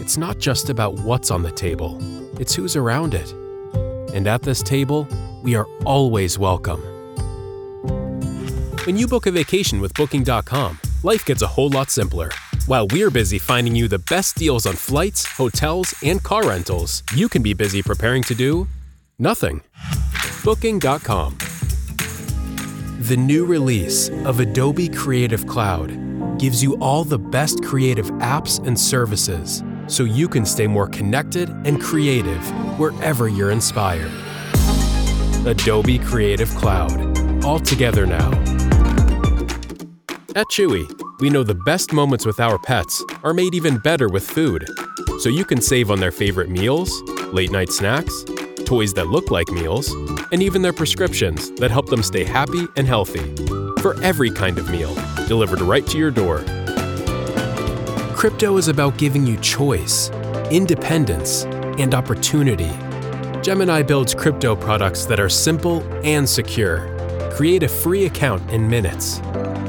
it's not just about what's on the table, it's who's around it. And at this table, we are always welcome. When you book a vacation with Booking.com, life gets a whole lot simpler. While we're busy finding you the best deals on flights, hotels, and car rentals, you can be busy preparing to do nothing. Booking.com. The new release of Adobe Creative Cloud gives you all the best creative apps and services so you can stay more connected and creative wherever you're inspired. Adobe Creative Cloud. All together now. At Chewy, we know the best moments with our pets are made even better with food. So you can save on their favorite meals, late-night snacks, toys that look like meals, and even their prescriptions that help them stay happy and healthy. For every kind of meal, delivered right to your door. Crypto is about giving you choice, independence, and opportunity. Gemini builds crypto products that are simple and secure. Create a free account in minutes.